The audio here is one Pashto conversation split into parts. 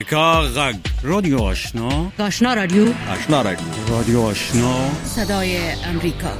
امریکا غږ رادیو آشنا رادیو رادیو آشنا صدای امریکا.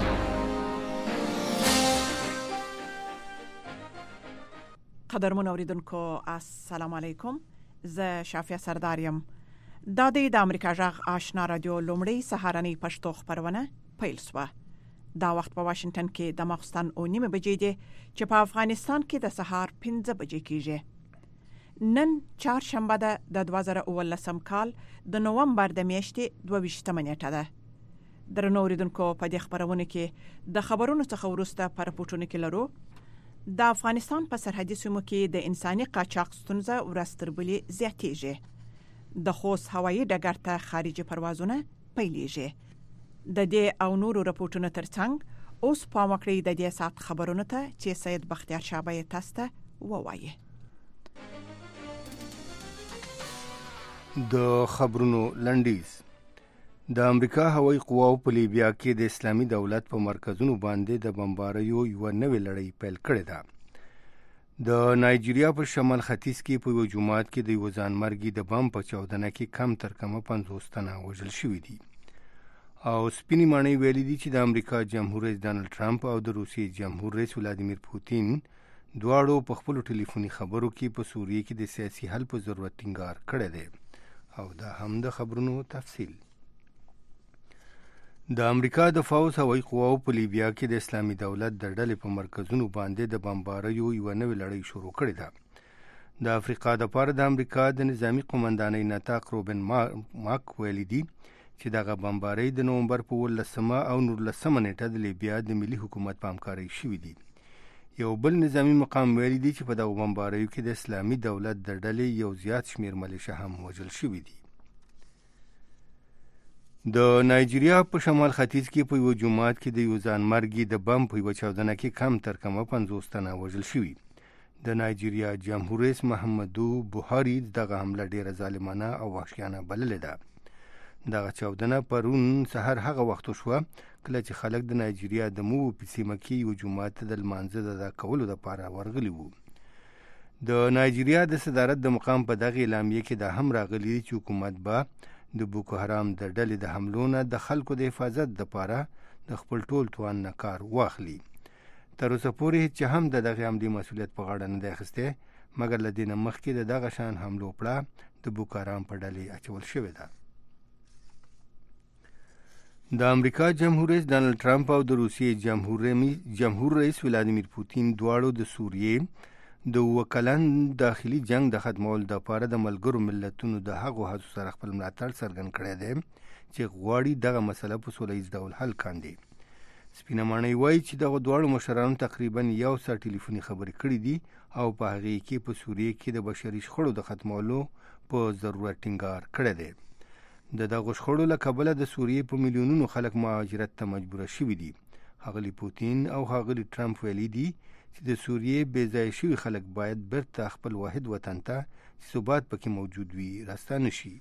قدرمن اوریدونکو السلام علیکم. زه شافیه سرداریم. دا د امریکا غږ آشنا رادیو لومړی سهارنی پښتو خبرونه پیل شوه. دا وخت په واشنگټن کې د ماخستن 9:30 بجې دی چې په افغانستان کې د سهار 5 بجې کېږي. نن چهارشنبه ده د 2019 کال د نومبر د میاشتې 22 نیټه ده. درنو اوریدونکو په دې خبرونه کې د خبرونو څخه وروسته پر پورتونه کې لرو د افغانستان په سرحدي سیمو کې د انساني قاچاق ستونزه ورځ تر بلې زیاتېږي. د خوست هوایي ډګر ته خارجي پروازونه پیلېږي. د دې او نورو راپورټونو ترڅنګ اوس پام وکړئ د دې ساعت خبرونو ته چې سید بختیار شابه تاسو ته ووایي. د خبرونو لنډیز. د امریکا هوایي قواو په لیبیا کې د اسلامي دولت په مرکزونو باندې د بمباریو یو نوې لړۍ پیل کړې ده. د نایجیریا په شمال ختیځ کې په یو جومات کې د یو ځانمرګي د بم په چاودنه کې کم تر کمه 50 تنه وژل شوي دي. او سپینې ماڼۍ ویلي دي چې د امریکا جمهور رئیس ډانلډ ټرمپ او د روسیې جمهور رئیس ولادیمیر پوتین دواړو په خپلو ټلیفوني خبرو کې په سوریه کې د سیاسي حل په ضرورت ټینګار کړی دی. او دا هم د خبرونو تفصیل. د امریکا د فوز هوایي قواو په لیبیا کې د اسلامي دولت د ډلې په مرکزونو باندې د بمباریو یو نوې لړۍ شروع کړې ده. د افریقا دپاره د امریکا د نظامی قومندانۍ نطاق روبن ماک ویلي دي چې دغه بمبارۍ د نومبر په 18 او 19 نیټه د لیبیا د ملي حکومت په همکارۍ شوي دي. یو بل نظامی مقام ویلي دي چې په دغه بمباریو کې د اسلامي دولت د ډلې یو زیات شمیر ملیشه هم وژل شوي دي. د نایجیریا په شمال ختیځ کې په یو جومات کې د یو ځانمرګي د بم په یوه چاودنه کې کم تر کمه 50 تنه وژل شوي. د نایجیریا جمهور رئیس محمدو بوهاري دغه حمله ډیره ظالمانه او وحشیانه بللې ده. دغه چاودنه پرون سحر هغه وخت شوه کله چې خلک د نایجیریا د مو په سیمه کې یو جومات ته د لمانځه د ادا کولو لپاره ورغلي وو. د نایجیریا د صدارت د مقام په دغه اعلامیه کې دا هم راغلي چې حکومت به د بوکو حرام د ډلې د حملو نه د خلکو د حفاظت لپاره د خپل ټول توان نه کار واخلي. تر اوسه پورې چې هم د دغه حملې مسؤلیت په غاړه نه دی اخیستی، مګر له دې نه مخکې د دغه شان حملو پړه د بوکو حرام په ډلې اچول شوې ده. د امریکا جمهور رئیس ډانلډ ټرمپ او د روسیې جمهور رئیس ولادیمیر پوتین دواړو د سوریې د وکلن داخلي جنگ د ختمولو لپاره د ملګرو ملتونو د هغو هڅو سره خپل ملاتړ څرګند کړی دی چې غواړي دغه مسله په سوله ییز ډول حل کاندي. سپینه ماڼۍ وایي چې دغه دواړو مشرانو تقریبا یو ساعت ټلیفوني خبرې کړې دي او په هغې کې په سوریې کې د بشري شخړو د ختمولو په ضرورت ټینګار کړی دی. د دغو شخړو له کبله د سوریې په میلیونونو خلک مهاجرت ته مجبوره شوي دي. ښاغلي پوتین او ښاغلي ټرمپ ویلي دي چې د سوریې بې ځایه شوي خلک باید بیرته خپل واحد وطن ته چې ثبات پکې موجود وي راستانه شي.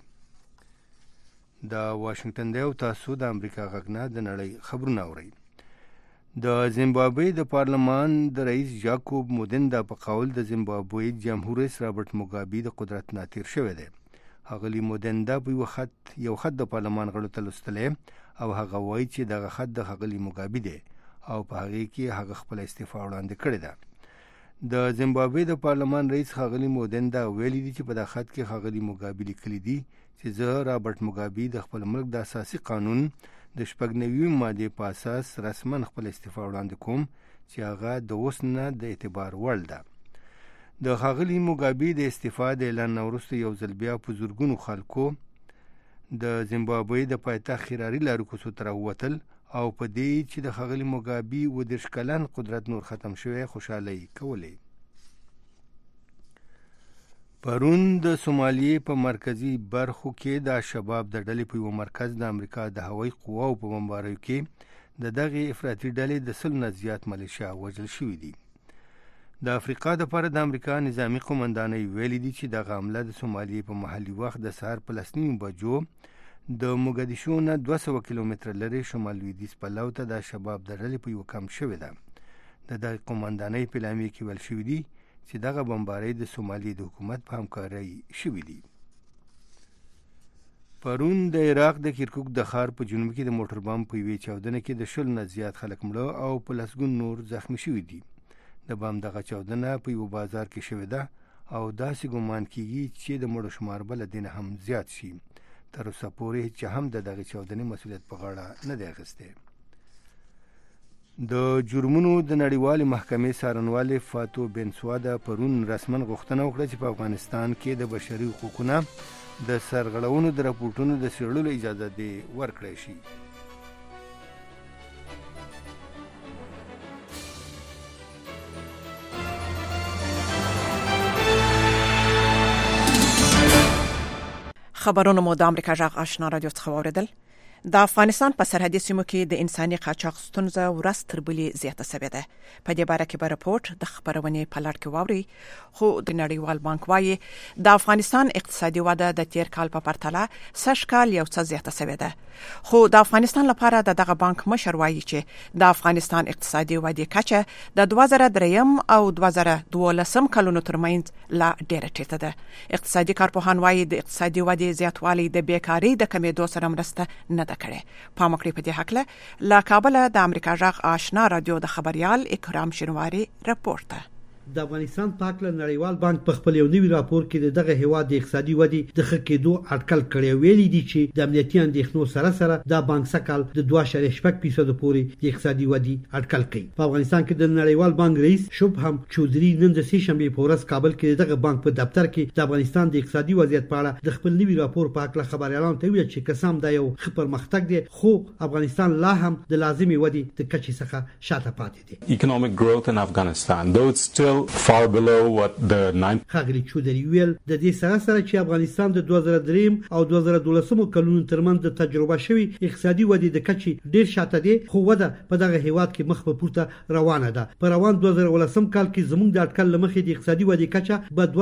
د واشنګټن دی او تاسو د امریکا غږ نه د نړۍ خبرونه اورئ. د زیمبابوې د پارلمان د رئیس جاکوب مودندا په قول د زیمبابوې جمهور رئیس رابرټ موګابي د قدرت نه تیر شوی دی. ښاغلي مودندا په یو خط د پارلمان غړو ته لوستلی او هغه وایي چې دغه خط د ښاغلي موګابي دی او په هغې کې هغه خپله استعفا وړاندې کړې ده. د زیمبابوې د پارلمان رئیس ښاغلي مودندا ویلي دي چې په دغه خط کې ښاغلي موګابي لیکلي دي چې زه رابرټ موګابي د خپل ملک د اساسي قانون د 96 مادې په اساس رسما خپل استعفا وړاندې کوم چې هغه د اوس نه د اعتبار وړ ده. د ښاغلي موګابي د استعفا د اعلان نه وروسته یو ځل بیا په زرګونو خلکو د زیمبابوې د پایتخت خراري لارو کوڅو ته راووتل او په دې چې د ښاغلي موګابي 30 کلن قدرت نور ختم شوی خوشحالۍ کولې. پرون د سومالیې په مرکزي برخو کې د شباب د ډلې په یو مرکز د امریکا د هوایي قواو په بمباریو کې د دغې افراطي ډلې د 100 نه زیات ملیشه وژل شوي دي. د افریقا دپاره د امریکا نظامی قومندانۍ ویلي دي چې دغه حمله د سومالیې په محلي وخت د سهار په 9:30 بجو د موګدیشو نه 200 کیلومتره لرې شمال لویدیځ پلو ته د شباب د ډلې په یو کمپ شوې ده. د دغې قومندانۍ په اعلامیه کې ویل شوي دي چې دغه بمبارۍ د سومالیې د حکومت په همکارۍ شوي دي. پرون د عراق د کرکوک د ښار په جنوب کې د موټر بم په یوې چاودنه کې د 20 نه زیات خلک مړه او په لسګون نور زخمی شوي دي. د بم دغه چاودنه په یو بازار کې شوې ده او داسې ګمان کیږي چې د مړو شمار بل دین هم زیات شي. تر اوسه پورې چې هم د دغه چاودنې مسؤلیت په غاړه نه دی اخیستی. د جرمونو د نړیوالې محکمې څارنوالې فاتو بنسوادا پرون رسمن غوښتنه وکړه چې په افغانستان کې د بشري حقوقونو د سرغړونو د راپورټونو د څېړلو اجازه دې ورکړی شي. خبرونه مو د امریکا جغ آشنا رادیو څخه واوریدل. د افغانستان په سرحدي سیمو کې د انساني قاچاق ستونزه ورځ تر بلې زیاته شوې ده. په دې باره کې به راپورټ د خبرونې په لړ کې واوري. خو د نړیوال بانک وايي د افغانستان اقتصادي وده د تیر کال په پرتله سږ کال یو څه زیاته شوې ده. خو د افغانستان لپاره دغه بانک مشر وايي چې د افغانستان اقتصادي ودې کچه د 2003 او 2012 کلونو ترمنځ لا ډېره ټیټه ده. اقتصادي کارپوهان وايي د اقتصادي ودې زیاتوالی د بیکاری د کمیدو سره مرسته نه ده کړې. پامکړی په دې حق له کابل د امریکا جغ آشنا رادیو د خبريال اکرام شینواری راپورټ. د افغانستان په اړه نړیوال بانک په خپل یو نوی راپور کې دغه هیواد د اقتصادي ودې د ښه کېدو اټکل کړی ویلي دي چې د امنیتي اندېښنو سره سره د بانک سکهال د 2.8% پورې د اقتصادي ودې اټکل کوي. په افغانستان کې د نړیوال بانک رئیس شبهم چودري نن د سې شنبه په ورځ کابل کې دغه بانک په دفتر کې د افغانستان د اقتصادي وضعیت په اړه د خپل نوی راپور په اړه خبريالانو ته ویل چې قسم دا یو ښه پرمختګ دی خو افغانستان لا هم د لازمي ودې د کچې څخه شاته پاتې دی. Economic growth in Afghanistan, though it's still far below what the 9 خاغلی چودري ویل د دې سره چې افغانستان د 2003 او 2012 کلونو ترمنځ د تجربه شوی اقتصادي ودې د کچې ډیر شاته دی خو وده په دغه هیواد کې مخ په پورته روانه ده. په روان 2013 کال کې زموږ د اټکل لمخې د اقتصادي ودې کچه به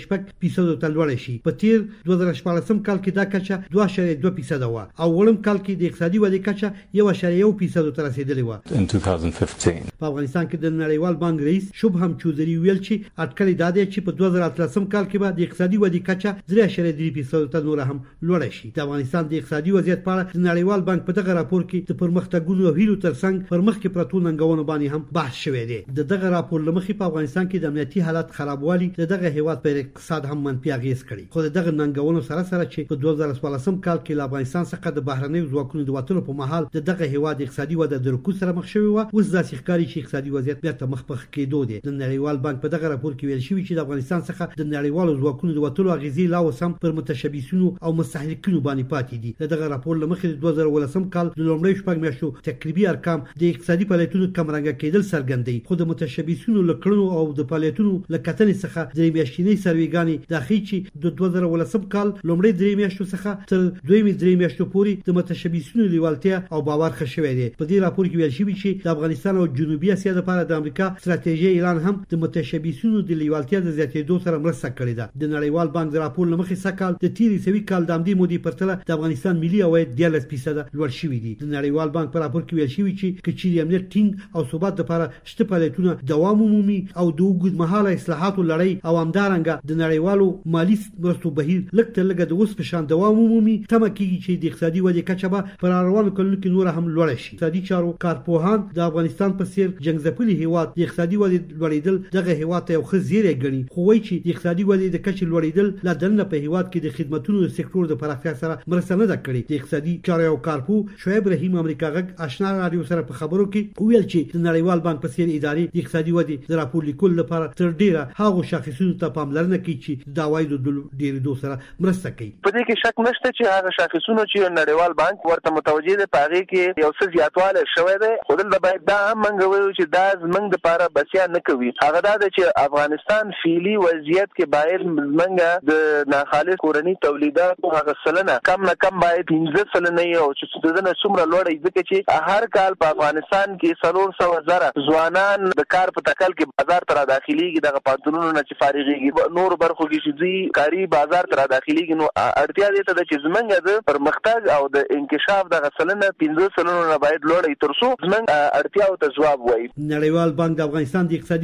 2.8% ته لوړ شي. په تیر 2014 کال کې دا کچه 2.2% و او وړم کال کې د اقتصادي ودې کچه 1.1% ته رسیدلې و. in 2015 په افغانستان کې د نړیوال بانک رئیس شبهم چودري ویل چې اټکل دا دی چې په 2013 کال کې به د اقتصادي ودې کچه 3.3% ته نور هم لوړ شي. د افغانستان د اقتصادي وضعیت په اړه د نړیوال بانک په دغه راپور کې د پرمختګونو او هیلو ترڅنګ پر مخ کې پرتو ننګونو باندې هم بحث شوی دی. دغه راپور لمخې په افغانستان کې د امنیتي حالت خرابوالي دغه هیواد پر اقتصاد هم منفي اغیز کړي. خو دغه ننګونو سره سره چې په 2014 کال کې له افغانستان څخه د بهرنیو ځواکونو د وټلو په مهال دغه هیواد اقتصادي وده د رکود سره مخ شوی و اوس داسې ښکاري چې اقتصادي وضعیت بیرته مخ په کېدو دی. د نړیوال بانک په دغه راپور کې ویل شوی چې د افغانستان څخه د نړیوالو ځواکونو د وټلو اغیزې لا اوس هم پر متشبثینو او مستهلکینو باندې پاتې دي. دغه راپور لمخې د 2013 کال د لومړۍ شپږ میاشتو تقریبي ارقام د اقتصادي فعالیتونو کمرنګه کېدل څرګندوي خو د متشبثینو لکړنو او د فعالیتونو لکتنې څخه د میاشتنۍ سرویګانې د اخی چې د 2013 کال لومړۍ درې میاشتو څخه تر دویمې درې میاشتو پورې د متشبثینو لیوالتیا او باور ښه شوی دی. په دې راپور کې ویل شوی چې د افغانستان او جنوبي اسیا لپاره د امریکا ستراتیژي اعلان هم د متشبثینو د لیوالتیا د زیاتېدو سره مرسته کړې ده. د نړیوال بانک د راپور لمخې سکهال د تیری سوي کال د امدي مودي پرتله د افغانستان ملي عواید 13% لوړ شوي دي. د نړیوال بانک په راپور کې ویل شوی چې کچېری امنیت ټینګ او ثبات لپاره شته فعالیتونه دوام مومي او د اوږدمهاله اصلاحاتو لړۍ او همدارنګه د نړیوالو مالی مرستو بهیر لکه لګه د اوس په شان دوام مومي تمه کیږي چې د اقتصادي ودې کچه به پر روانو کلونو کې نور هم لوړ شي. اقتصادي چارو کارپوهان د افغانستان په څیر جنگځپلي هیواد د اقتصادي ودې لوړېدل دغه هیواد ته یو ښه زیری ګڼي خو وایي چې د اقتصادي ودې د کچې لوړېدل لا دننه په هیواد کې د خدماتو سکتور د پراختیا سره مرسته نه ده کړې. د اقتصادي چارو یو کارپو شعیب رحیم امریکا غږ آشنا رادیو سره په خبرو کې ویل چې د نړیوال بانک په څیر ادارې د اقتصادي ودې د راپور لیکل لپاره تر ډیره هغه شاخصونو ته پاملرنه کوي چې د عوایدو د ډیرېدو سره مرسته کوي. په دې کې شک نشته چې هغه شاخصونه چې نړیوال بانک ورته متوجه دي په هغه کې یو څه زیاتوالی شوی دی خو دلته باید دا هم موږ ووایو چې دا زموږ دپاره بسیا نه کوي. هغه دا ده چې افغانستان فعلي وضعیت کې باید زموږ د ناخالص کورني تولیداتو هغه سلنه کم نه کم باید 15% او چې د دې څومره لوړ ځکه چې هر کال په افغانستان کې 400,000 ځوانان د کار په تکل کې بازار ته داخليږي دغه پاتونونو نه چې فارغيږي نور برخو کې چې دوی کاری بازار ته داخليږي نو اړتیا دې ته چې زمونږ د پرمختګ او د انکشاف دغه سلنه 15% نه باید لوړ تر څو زمونږ اړتیا او ته جواب وایي. نړیوال بانک د افغانستان د اقتصادي ودې د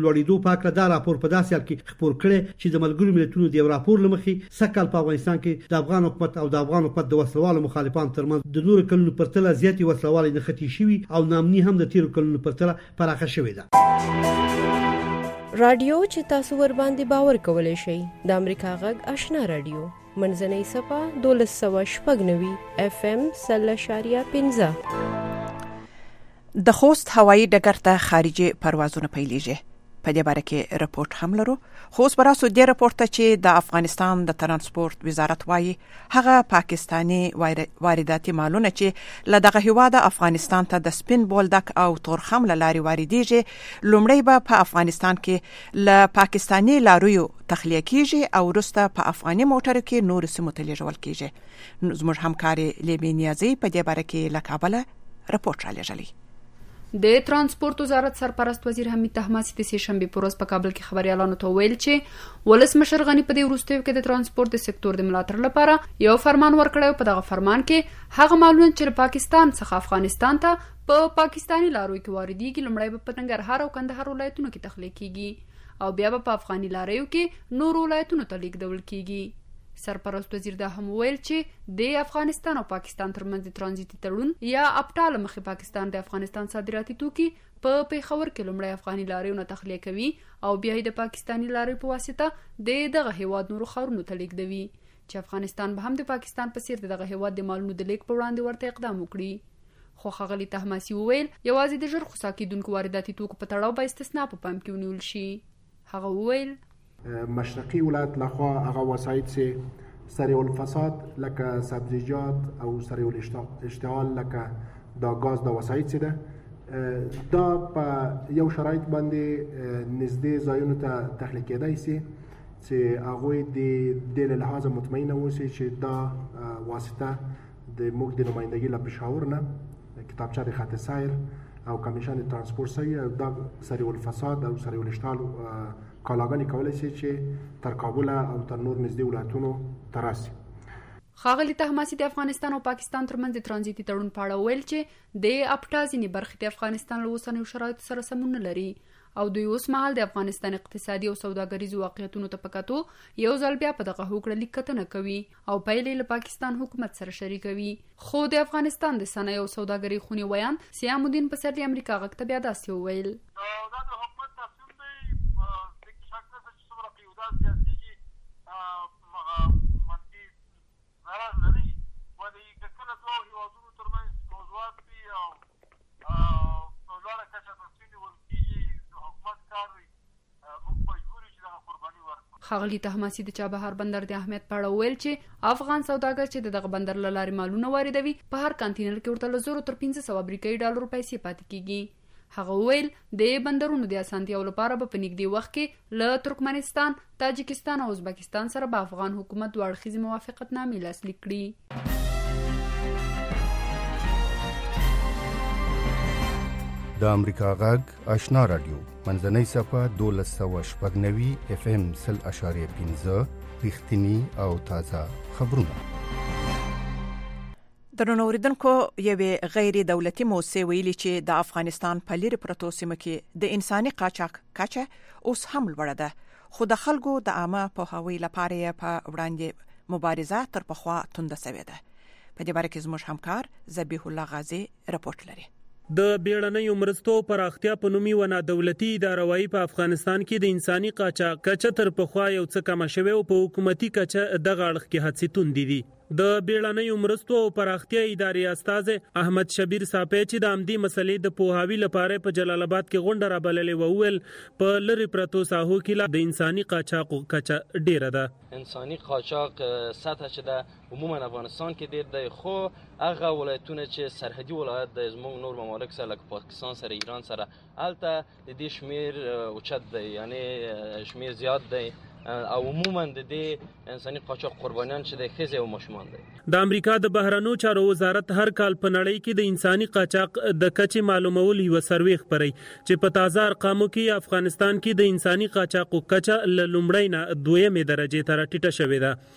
لوړېدو په اړه دا راپور په داسې حال کې خبر کړي چې د ملګرو ملتونو د راپور لمخې سکهال په افغانستان کې د افغان حکومت او د افغان حکومت د وسلوالو مخالفانو ترمنځ د نورو کلونو پرتله زیاتې وسلوالې نښتې شوي او نامني هم د تیرو کلونو پرتله پراخه شوې ده. رادیو چې تاسو ور باندې باور کولای شئ د امریکا غږ آشنا رادیو منځنۍ صفه 1290 FM 0.15 د خوست هوایي ډګر ته خارجي پروازونه پیلېږي. په دې باره کې رپورت هم لرو. خو اوس براسو دې رپورت ته چې د افغانستان د ترانسپورت وزارت وایي هغه پاکستانی وارداتي مالونه چې له دغه هیواد افغانستان ته د سپین بولدک او تورخم له لارې واردېږي لومړی به په افغانستان کې له پاکستانی لارویو تخلیه کیږي او وروسته په افغاني موټرو کې نور سیمو ته لیږل کیږي. زموږ همکاري لیبي نیازي په دې باره کې له کابله رپورت را لېږلی. د ترانسپورت وزارت سرپرست وزیر حمید طهماسي د سه‌شنبه په ورځ په کابل کې خبريالانو ته ویل چې ولسمشر غنی په دې وروستیو کې د ترانسپورت د سکتور د ملاتړ لپاره یو فرمان ورکړی. په دغه فرمان کې هغه مالونه چې پاکستان څخه افغانستان ته په پاکستانی لاروي کې واردېږي لومړی په ننګرهار او کندهار ولایتونو کې تخلیه کیږي او بیا په افغاني لاریو کې نور ولایتونو ته لیږدول کیږي. سرپرست وزیر دا هم ویل چې د افغانستان او پاکستان ترمنځ د ترانزیتي تړون یا اپټال مخې پاکستان د افغانستان صادراتي توکي په پیښور کې لومړی افغاني لاریونه تخلیه کوي او بیا د پاکستانی لاریو په واسطه دغه هیواد نورو ښارونو ته لیږدوي چې افغانستان به هم د پاکستان په څیر دغه هیواد د مالونو د لیږد په وړاندې ورته اقدام وکړي. خو ښاغلي طهماسي وویل یوازې د ژر خوسا کېدونکو وارداتي توکو په تړاو به استثنا په پام کې ونیول شي. هغه وویل مشرقی ولایت لخوا هغه وسایط چې سریع الفساد لکه سبزیجات او سریع الاشتعال لکه دا غاز دا وسایط چې ده دا په یو شرایط باندې نږدې ځایونو ته تخلیه کېدای شي چې هغوی د دې له لحاظه مطمئنه اوسي چې دا واسطه د موږ د نمایندګۍ له پېښور نه کتابچه د خط سیر او کمیشن ترانسپورت سوی دا سریع الفساد او سریع الاشتعال کالاګانې کولی شي چې تر کابل او تر نور نږدې ولایتونو ته راسي. ښاغلي طهماسي د افغانستان او پاکستان ترمنځ د ترانزیتي تړون په اړه ویل چې د اپټا ځینې برخې د افغانستان له اوسنیو شرایطو سره سمون نه لري او دوی اوس مهال د افغانستان اقتصادي او سوداګریزو واقعیتونو ته په کتو یو ځل بیا په دغه هوکړه لیک کتنه کوي او پایلې له پاکستان حکومت سره شریکوي. خو د افغانستان د صنایع او سوداګرۍ خونې ویان سیام الدین پسرلي امریکا غږ ته بیا داسې وویل ښاغلي طهماسي د چابهار بندر د اهمیت په اړه ویل چې افغان سوداګر چې دغه بندر له لارې مالونه واردوي په هر کانټینر کې ورته له 0 تر 1500 امریکایي ډالرو پیسې پاتې کیږي. هغه ویل د بندرونو د اسانتیاو لپاره په نږدې وخت کې له ترکمنستان، تاجکستان او ازبکستان سره به افغان حکومت دوه اړخیزې موافقتنامې لاسلیک کړي. د امریکا غږ آشنا رادیو منځنۍ صفه 1290 FM 0.15 رښتینی او تازه خبرونه. درنو اوریدونکو یوې غیر دولتي موسسې ویلي چې د افغانستان په لرې پرتو سیمو کې د انساني قاچاق کچه اوس هم لوړه ده خو د خلکو د عامه پوهاوي لپاره یې په وړاندې مبارزه تر پخوا تونده شوې ده. په دې باره کې زموږ همکار ذبیح الله غازی رپورت لري. د بیړنیو مرستو پراختیا په نومي ونه دولتي اداره وايي په افغانستان کې د انساني قاچاق کچه تر پخوا یو څه کم شوه او په حکومتي کچه دغه اړخ کې هڅې توندې دي. د بیړنیو مرستو او پراختیا ادارې استاد احمد شبیر صاحب چې د عمدي مسلې د پوهاوي لپاره په جلال آباد کې غونډه را بللې وویل په لری پرتو ساحو کې د انساني قاچاق کچه ډیره ده. انساني قاچاق سطح چې د عموما افغانستان کې ډیر دی خو هغه ولایتونه چې سرحدي ولایت د زموږ نور ممالک سره لکه پاکستان سره ایران سره الته د دې شمیر اوچت دی یعنی شمیر زیات دی او عموما د دې انساني قاچاق قربانیان چې د ښځې او ماشومان دي. د امریکا د بهرنیو چارو وزارت هر کال په نړۍ کې د انساني قاچاق د کچې معلومول یو سروې خبري چې په تازه ارقامو کې افغانستان کې د انساني قاچاق کچه له لومړی نه دویمه درجه ته راټیټه شوې ده.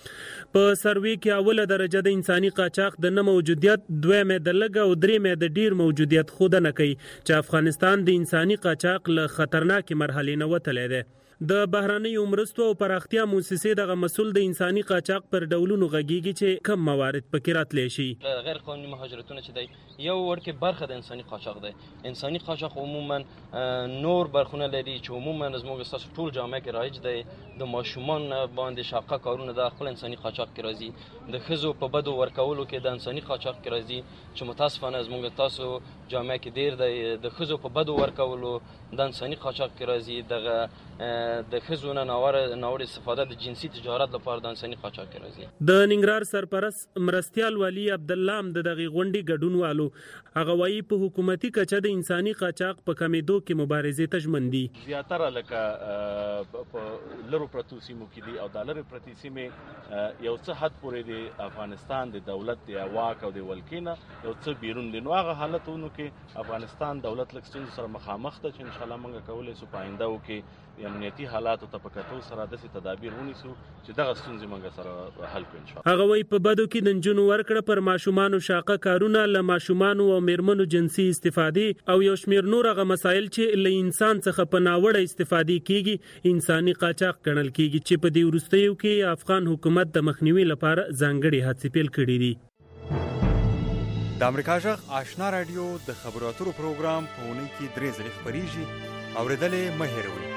په سروې کې اوله درجه د انساني قاچاق د نه موجودیت، دویمه د لږ او دریمه د ډیر موجودیت ښودنه کوي چې افغانستان د انساني قاچاق له خطرناکې مرحلې نه وتلی دی. د بهرنیو مرستو او پراختیا موسسې دغه مسول د انساني قاچاق پر ډولونو غږیږي چې کم موارد پکې راتلی شي. غیر قانوني مهاجرتونه چې دی یو ورکه برخه د انساني قاچاق دی. انساني قاچاق عموما نور برخونه لري چې عموما زموږ ستاسو ټول جامعه کې رایج دی. د ماشومان باندې شاقه کارونه د خپل انساني قاچاق کې راځي. د ښځو په بدو ورکولو کې د انساني قاچاق کې راځي چې متاسفانه زموږ تاسو جامعه کې ډیر دی. د ښځو په بدو ورکولو د انساني قاچاق کې راځي. دغه د ښځو نه ناوړه استفاده د جنسي تجارت لپاره د انساني قاچاق کې راځي. د ننګرهار سرپرست مرستیال والي عبدالله هم د دغې غونډې ګډون والو. هغه وایي په حکومتي کچه د انساني قاچاق په کمېدو کې مبارزې ته ژمن دي. زیاتره لکه په لرو پرتو سیمو کې دي او د لرې پرتې سیمې یو څه حد پورې د افغانستان د دولت د واک او د ولکې نه یو څه بیرون دي. نو هغه حالتونو کې افغانستان دولت لږ ستونزو سره مخامخ ده چې انشاءالله موږ کولی سو په آیندهو کې امنیتي حالاتو ته په کتو سره داسې تدابیر ونیسو چې دغه ستونزې موږ سره حل کړو انشاءالله. هغه وایي په بدو کې د نجونو ورکړه، پر ماشومانو شاقه کارونه، له ماشومانو او میرمنو جنسي استفادې او یو شمېر نور هغه مسایل چې له انسان څخه په ناوړه استفادې کیږي انساني قاچاق ګڼل کیږي چې په دې وروستیو کې افغان حکومت د مخنیوي لپاره ځانګړي هڅې پیل کړي دي. د امریکا غږ آشنا رادیو د خبرو اترو پروګرام په اونۍ کې 3 ځلې خپریږي. اورېدلې مه هېروئ.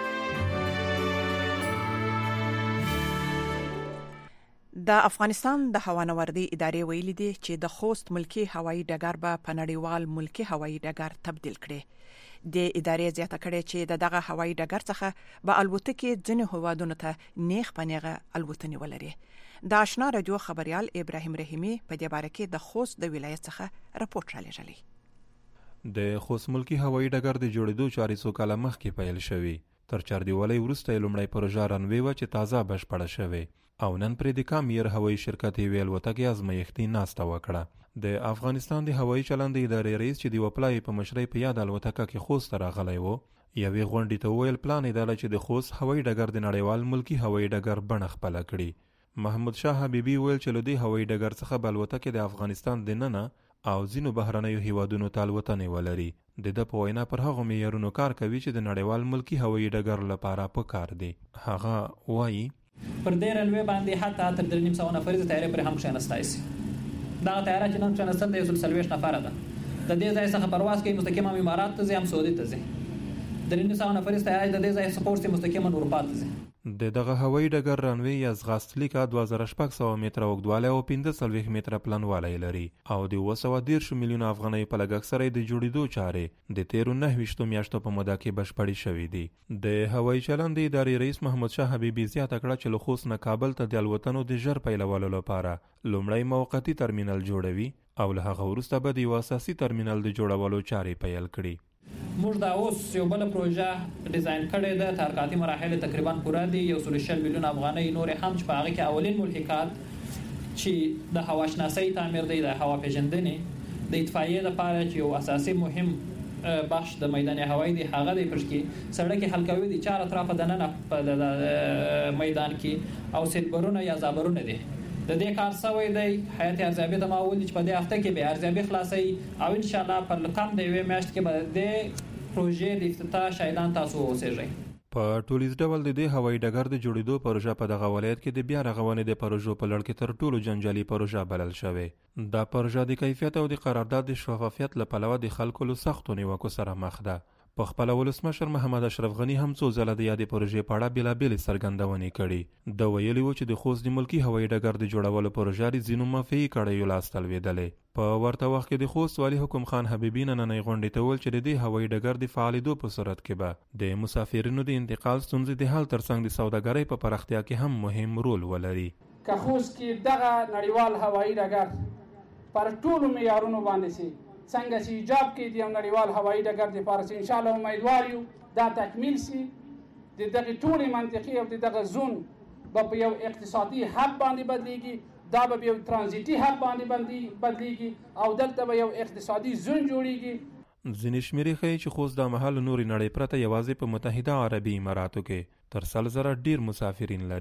د افغانستان د هوانوردی ادارې ویلي دي چې د خوست ملکی هوایي ډګر به په نړیوال ملکی هوایي ډګر تبدیل کړي. د ادارې زیاته کړي چې دغه هوایي ډګر څخه به الوتکې ځینې هوادونو ته نیغ په نیغه الوتنې ولري. د آشنا رادیو خبريال ابراهیم رحیمی په دې باره کې د خوست د ولایت څخه راپورټ رالیږلی. د خوست ملکی هوایي ډګر د جوړېدو چارې څو کاله مخکې پیل شوې. تر چاردیوالۍ وروسته یې لومړی پروژه رنوې وه چې تازه بشپړه شوې او نن پرې د کامیر هوایي شرکت یوې الوتکې ازمایښتي ناسته وکړه. د افغانستان د هوایي چلند ادارې رئیس چې د وپلای په مشرۍ په یاد الوتکه کې خوست راغلی و، یوې غونډې ته وویل پلان یې دا چې د خوست هوایي ډګر د نړیوال ملکی هوایي ډګر بڼه خپله کړي. محمود شاه حبیبي ویل چې له دې هوایي ډګر څخه به الوتکې د افغانستان دننه او ځینو بهرنیو هیوادونو ته الوتنې ولري. د ده په وینا پر هغو معیارونو کار کوي چې د نړیوال ملکی هوایي ډګر لپاره پکار دي. هغه وایي پر دې رنوې باندې حتی تر 350 نفریزه تیارې پر هم کښېنستی شي. دغه تیاره چې نن کښېنستل د 140 نفره ده. د دې ځای څخه پرواز کوي مستقیما امارات ته ځي، هم سعودي ته ځي. 350 نفریزه تیارې د دې ځای څخه پورته مستقیما اروپا ته ځي. د دغه هوایي ډګر رنوې یا ځغاستلیکه 2600 متره اوږدوالی او 45 متره پلنوالی لري او د 213 میلیونه افغانۍ په لګښت سره د جوړېدو چارې د تیرو 9 میاشتو په موده کې بشپړې شوې دي. د هوایي چلند ادارې رئیس محمود شاه حبیبي زیاته کړه چې له خوست نه کابل ته د الوتنو د ژر پیلولو لپاره لومړی موقتي ترمینل جوړوي او له هغه وروسته به د یو اساسي ترمینل د جوړولو چارې پیل کړي. موږ دا اوس یو بل پروژه ډیزاین کړې ده، تحقیقاتي مراحل تقریبا پوره دي. 140 میلیون افغانۍ نور هم چې په هغه کې اولین ملحقات چې د هواشناسۍ تعمیر دی، د هوا پیژندنې د اطفائیې لپاره چې یو اساسي مهم بخش د میدان هوایی دی هغه د پرشکي سړک حل کوي د چار اطراف دننه په میدان کې او سیدبرونه یا زابرونه دي. د دې کار سوی دی حیات ارزیابي د ماول چې په دې هفته کې به ارزیابي خلاصي او ان شاء الله پر کم د یوې میاشت کې به د پروژې د افتتاح شایدان تاسو اوسېږئ. په ټولیز ډول د دې هوایي ډګر د جوړېدو پروژه په دغه ولایت کې د بیا رغونې د پروژو په لړ کې تر ټولو جنجالي پروژه بلل شوې. دا پروژه د کیفیت او د قرارداد د شفافیت له پلوه د خلکو له سختو نیوکو سره مخ ده. په خپل ولسمشر محمد اشرف غنی هم څو ځله د یادې پروژې په اړه بېلابېلې څرګندونې کړي. د ویلي و چې د خوست د ملکي هوایي ډګر د جوړولو پروژه د ځینو منفعي کړیو لاسته لوېدلې. په ورته وخت کې د خوست والي حکم خان حبیبي نننۍ غونډې ته وویل چې د دې هوایي ډګر د فعالېدو په صورت کې به د مسافرینو د انتقال ستونزې د حل ترڅنګ د سوداګرۍ په پراختیا کې هم مهم رول ولري. که خوست کې دغه نړیوال هوایي ډګر پر ټولو معیارونو باندې سي څنګه چې ایجاب کې د نړیوال هوایي ډګر د پاره ان شاء الله امیدوار یو دا تکمیل سي. د دغه ټولې منطقې او د دغه زون په یو اقتصادي هب باندې بدلېږي، دا به یو ترانزیتي هب باندې بدلېږي او دلته به یو اقتصادي زون جوړېږي. ځینې شمیرې ښیي چې خوست دا مهال نورې نړۍ پرته یوازې په متحده عربي اماراتو کې تر 100,000 ډیر مسافرین لري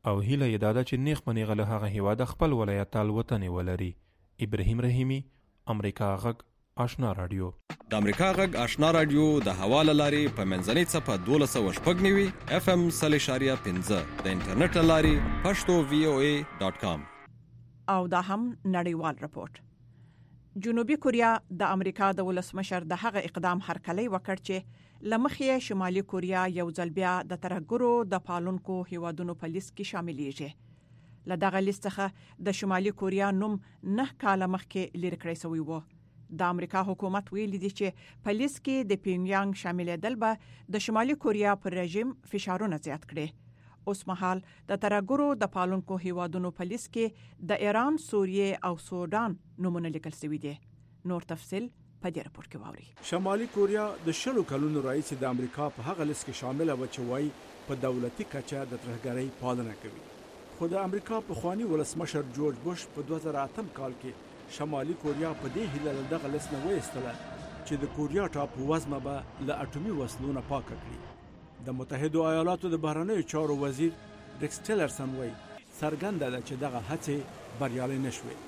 او هیله یې داده چې نیغ په نیغه له هغه هیواده خپل ولایت الوتنې ولري. ابراهیم رحیمی، امریکا غږ آشنا رادیو. د امریکا غږ آشنا رادیو د حواله لاري په منځنۍ صفه 1290 FM 0.15 د انټرنیټ لاري pashto.voa.com. او دا هم نړیوال رپورت. جنوبي کوریا د امریکا د ولسمشر د هغه اقدام هرکلی وکړ چې لمخې شمالي کوریا یو ځل بیا د ترهګرو د پالونکو هیوادونو په لیست کې شاملېږي. له دغه لیست څخه د شمالي کوریا نوم 9 کاله مخکې لرې کړی شوی و. د امریکا حکومت ویلي دی چې په لیست کې د پیونګیانګ شاملېدل به د شمالي کوریا پر رژیم فشارونه زیات کړي. اوس مهال د ترهګرو د پالونکو هیوادونو په لیست کې د ایران، سوریه او سودان نومونه لیکل شوي دي. نور تفصیل په دې راپور کې واوري. شمالي کوریا د 10 کلونو راهیسې د امریکا په هغه لیست کې شامل و چې وايي په دولتي کچه د ترهګرۍ پالنه کوي. خو د امریکا پخوانی ولسمشر جورج بوش په 2008 کال کې شمالي کوریا په دې هیله دغه لیست نه وایستله چې د کوریا ټاپو وزمه به له اټومي وسلو نه پاک کړي. د متحده ایالاتو د بهرنیو چارو وزیر ریکس ټیلرسن وایي څرګنده ده چې دغه هڅې بریالۍ نشوې.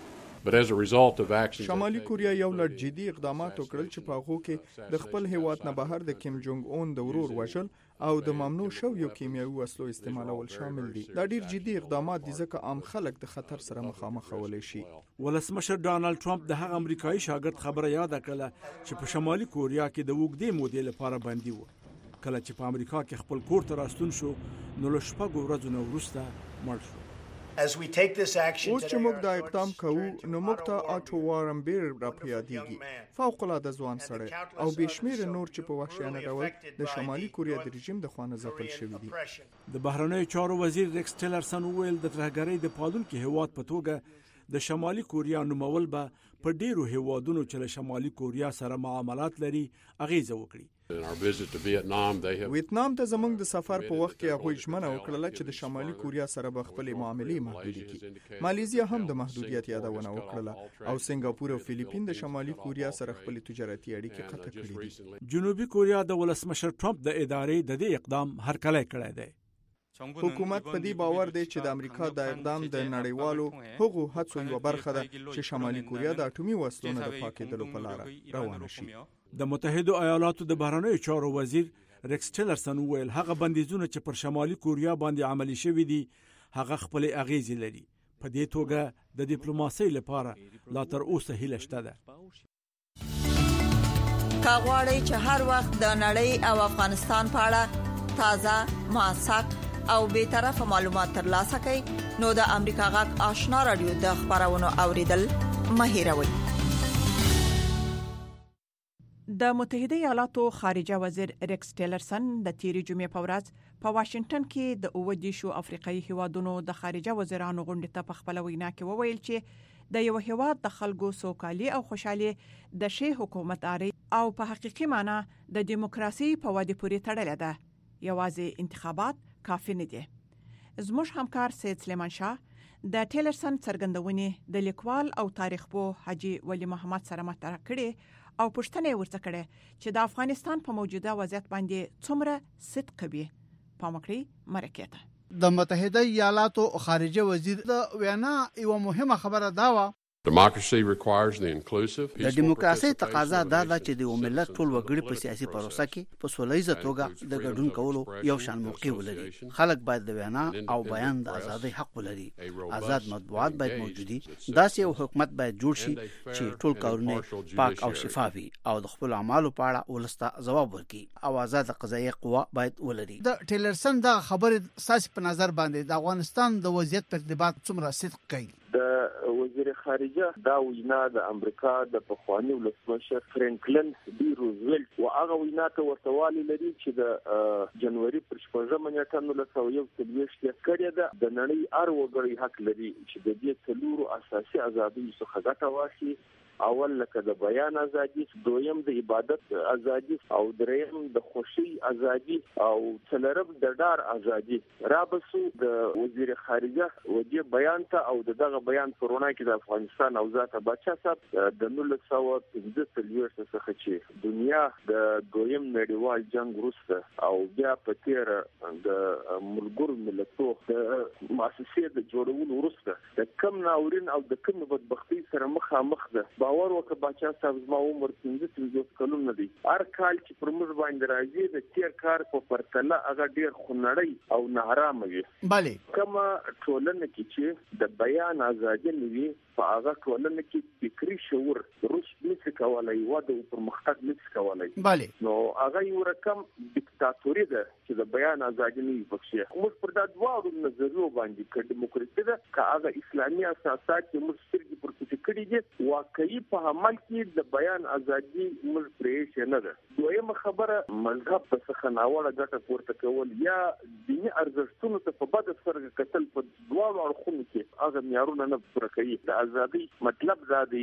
شمالي کوریا یو لړ جدي اقدامات وکړل چې په هغو کې د خپل هیواد نه بهر د کیم جونګ اون د ورور وژل او د ممنوع شویو کیمیاوي وسلو استعمالول شامل دي. دا ډیر جدي اقدامات دي ځکه عام خلک د خطر سره مخامخ ولې شي. ولسمشر ډانلډ ټرمپ د هغه امریکایي شاګرد خبره یاد کړه چې په شمالي کوریا کې د وګړي مودې لپاره بندي و. کله چې په امریکا کې خپل کور ته راستون شو نو له شپږو ورځو نه وروسته مړ شو. اوس چې موږ دا اقدام کوو نو موږ ته آټو وارمبیر را پیادېږي، فوق العاده ځوان سړی او بشمیره نور چې په وحشیانه ډول د شمالي کوریا د رژیم د خوا نه ځپل شوي دي. د بهرنیو چارو وزیر ریکس ټیلرسن وویل د ترهګرۍ د پالونکي هیواد په توګه د شمالي کوریا نومول به په ډیرو هیوادونو چې له شمالي کوریا سره معاملات لري اغیزه وکړي. ویتنام ته زموږ د سفر په وخت کې هغوی ژمنه وکړه چې د شمالي کوریا سره به خپلې معاملې محدودې کړي. مالیزیا هم د محدودیت یادونه وکړه او سنگاپور او فلیپین د شمالي کوریا سره خپلې تجارتي اړیکې قطع کړې دي. جنوبي کوریا د ولسمشر ټرمپ د ادارې د دې اقدام هرکلی کړی دی. حکومت په دې باور دی چې د امریکا د اقدام د نړیوالو هغو هڅو یوه برخه ده چې شمالي کوریا د اټومي وسلو نه د پاکېدلو په لاره روانه شي. د متحده ایالاتو د بهرنیو چارو وزیر ریکس ټیلرسن وویل هغه بندیزونه چې پر شمالي کوریا باندې عملي شوي دي هغه خپلې اغیزې لري. په دې توګه د ډیپلوماسۍ لپاره لا تر اوسه هیله شته ده. کاغوري چې هر وخت د نړۍ او افغانستان په اړه تازه موثق او به طرفه معلومات ترلاسه کړئ نو د امریکا غږ آشنا رادیو د خبرونو اوریدل مه هېروئ. د متحده ایالاتو خارجه وزیر ریکس ټیلرسن د تیری جمعې په ورځ په واشنگټن کې د 28 افریقایي هیوادونو د خارجه وزیرانو غونډې ته په خپل وینا کې وویل چې د یو هیواد د خلکو سوکالي او خوشحالي د شی حکومتداري او په حقيقي معنی د دیموکراسي په ودې پورې تړلې ده. یوازې انتخابات کافي نه دي. زموږ همکار سید سلیمان شاه د ټیلرسن څرګندونې د لیکوال او تاریخ پوه حاجی ولی محمد سره مطرح کړي او پوښتنه ورته کړې چې د افغانستان په موجوده وضعیت باندې څومره صدق کوي. پامکړي مرکه د متحده ایالاتو خارجه وزیر د وینا یو مهمه خبره دا و د دیموکراسي تقاضا دا ده چې د ملت ټول وګړي په سیاسي پروسه کې په سولهییزه توګه د ګډون کولو یو شان موقع ولري. خلک باید د وینا او بیان د ازادۍ حق ولري. آزاد مطبوعات باید موجودي. داسې یو حکومت باید جوړ شي چې ټول کارونه پاک او شفاف وي او د خپل اعمالو په اړه ولسته ځواب ورکړي او آزاد قضایي قوه باید ولري. د ټیلرسن دا خبره ساس په نظر باندې د افغانستان د وضعیت په ارتباط څومره صدق کوي؟ د وزیر خارجه دا وینا د امریکا د پخوانی ولسمشر فرانکلین ډي روزولټ او هغه وینا ته ورتوالی لري چې د جنوري پر 15 نیټه 1923 کړی ده. د نړۍ هر وګړی حق لري چې د دې څلورو اساسي ازادۍ څخه ګټه واخلي اول لکه د بیان ازادي، دویم د عبادت ازادي، او دریم د خوشي ازادي، او څلورم د ډار ازادي. رابسو د وزیر خارجه وجه بیان ته او دغه بیان پرونا کې د افغانستان او ذات بچا صاحب د 1915 څخه چې دنیا د دویم نړیوال جنگ وروسته او بیا په تیر د ملګرو ملتونو د مؤسسې د جوړولو وروسته د کم ناورین او د کم بدبختی سره مخامخ ده. باور وکړه بچا صاحب زما عمر 15 کلونه دی. هر کال چې پر موږ باندې راځي د تیر کار په پرتله هغه ډیر خنړی او ناارامه وي. بله کما ټولنه کې چې د بیان ازادي نوي په هغه ټولنه کې فکری شعور رشد نشي کولای، وده او پرمختګ نشي کولای. بله نو هغه یو رقم دیکتاتوري ده چې د بیان ازادي نه بخښي. موږ پر دا دواړو نظریو باندې چې دیموکراسي ده که هغه اسلامي اساسات چې موږ سترګې پر کوټه کړي دي، واقعي په عمل کې د بیان ازادي موږ پرې نه ده. دویمه خبره مذهب په څخه ناوړه ګټه پورته کول یا دیني ارزښتونو ته په بد سترګه کتل په دواړو اړخونو کې هغه معیارونه نه پوره کوي. د ازادي مطلب دا دی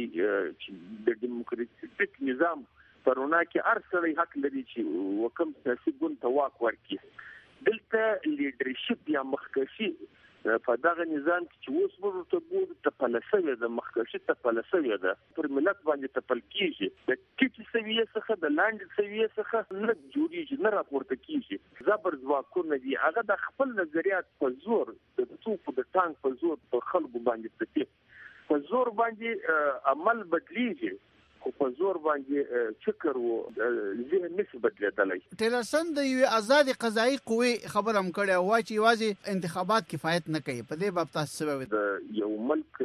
چې د دیموکراتیک نظام پرونا کې هر څړی حق لري چې وکم سیاسي ګوند ته واک ورکړي. دلته لیډرشپ یا مخکشي په دغه نظام کې چې اوس موږ ته ګورو ته پلسوي د مخکشي ته پلسوي ده پر ملت باندې ته پل کیږي. د ټیټ سویې څخه د لاندې سویې څخه نه جوړیږي، نه راپورته کیږي. زبر ځواکونه دي هغه د خپل نظریات په زور د توپ د ټانک په زور په خلکو باندې تکي په زور باندې عمل بدلیږي، خو په زور باندې فکر او ذهن نشي بدلیدلی. ټیلرسن د یو آزاد قضایي قوې خبر هم کړی و چې یوازې انتخابات کفایت نه کوي. په دې باب تاسو څه وایي؟ د یو ملک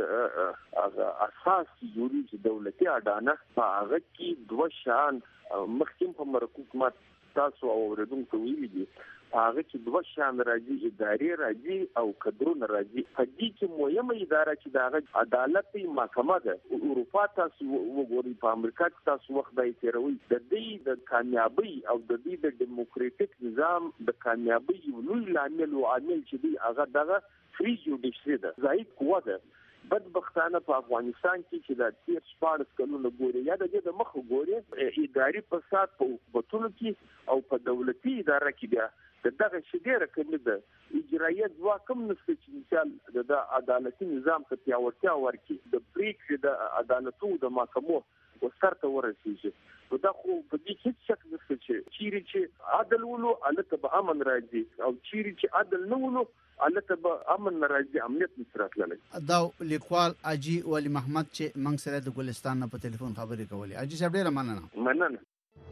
هغه اساس جوړیږي دولتي اډانه، په هغه کې دوه شان مخکې په مرکوب تاسو اوریدونکو ویلي دي، هغه چې دوه شان راځي، ادارې راځي او کډرونه راځي. په دې کې مهمه اداره چې د عدالتي محکمه ده. اروپا تاسو وګورئ، په امریکا کې تاسو وخت دی تیروي. د دې د کامیابی او د دې د دیموکراتیک نظام د کامیابی یو لوی عامل چې دی هغه دغه فری جوډیشري ده، ضعیف قوه ده. بدبختانه په افغانستان کې چې د تیر 14 کلونو ګوري یا د دې مخ ګوري اداري فساد په حکومتونو کې او په دولتي اداره کې بیا دغه شګره کمی ده. اجرایه ځواک هم نشته چې مثال د عدالتي نظام ته پیاوړتیا ورکړي، د پریکړې د عدالتو د محکمو وسرته ورسیږي. نو دا خو په دې هیڅ شک نشته چې چیرې چې عدل ولو الته به امن راځي او چیرې چې عدل نه ولو الته به امن راځي، امنیت نصرت للی. دا لیکوال اجي ولی محمد چې موږ سره د ګلستان په ټلیفون خبرې کولې. اجي صاحب ډیره مننه.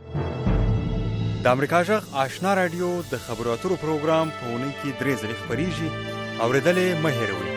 د امریکا جغ آشنا رادیو د خبرو اترو پروګرام په اونۍ کې 3 ځله خبريږي. اوریدلې مه هېروئ.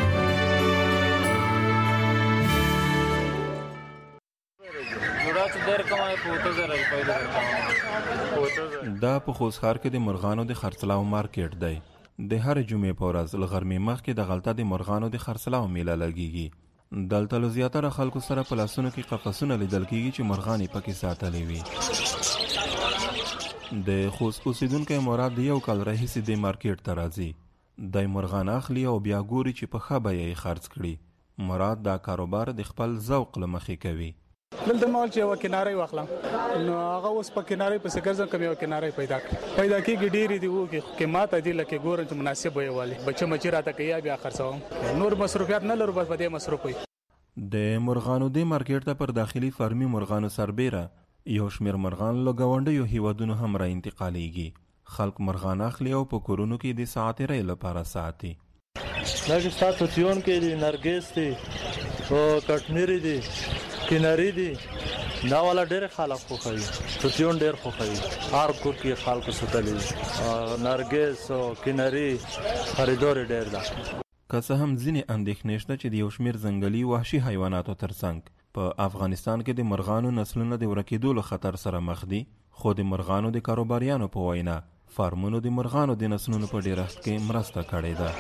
دا په خوستخار کې د مرغانو د خرڅلاو مارکیټ دی. د هر جمعې په ورځ له غرمې مخکې د غلطه د مرغانو د خرڅلاو میله لګیږي. دلته له زیاتره خلکو سره په لاسونو کې قفسونه لیدل کیږي چې مرغانې پکې ساتلې وي. د خوست اوسیدونکو مراد یو کال راهیسې د مارکیټ ته راځي. د مرغان اخلي او بیا ګوري چې په ښه بیه یې خرڅ کړي. مراد دا کاروبار د خپل ذوق له مخې کوي. دلته مال چې یو کناري واخلم نو هغه اوس په کناري پسې ګرځم، کوم یو کناري پیدا کیږي ډېری دی وو کې ماته دی لکه ګورم چې مناسب وي والی بچا مچ راته کوي بیا خرڅوم. نور مصروفیات نه لرو، بس په دې مصروف وي. د مرغانو د مارکیټ ته پر داخلي فارمي مرغانو سربېره یو شمیر مرغان له ګاونډیو هیوادونو هم را انتقالیږي. خلک مرغان اخلي او په کورونو کې د ساعت رې لپاره ساتي. دا چې تاسو تیون کې دي، نرګس دي او کټمیری دي، کینری دي، دا ولا ډېر خلک خوښوي. تیون ډېر خوښوي. هر کور کې خلکو ستلي نرګس او کینری خریدور ډېر ده. که څه هم ځینې اندېښنې شته چې د یو شمیر ځنګلي وحشي حیواناتو ترڅنګ په افغانستان کې د مرغانو نسلونه د ورکېدو له خطر سره مخ دي، خو د مرغانو د کاروباریانو په وینا فارمونو د مرغانو د نسلونو په ډیرښت کې مرسته کړې ده.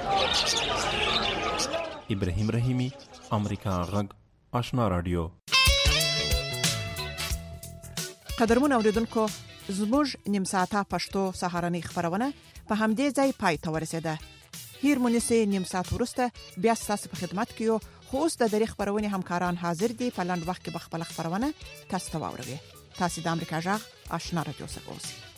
ابراهیم رحیمی، امریکا غږ، آشنا رادیو. قدرمن اوریدونکو، زموږ نیم ساعته پښتو سهارنۍ خبرونه په همدې ځای پای ته ورسېده. هیر مونږه نیم ساعت ورسته بیا ستاسو په خدمت کې یو خو اوس د دری خبرونه همکاران حاضر دي په لاند وخت کې بخپل خبرونه تاسو ته واوروي. تاسو د امریکا جغ آشنا رادیو سره اوسئ.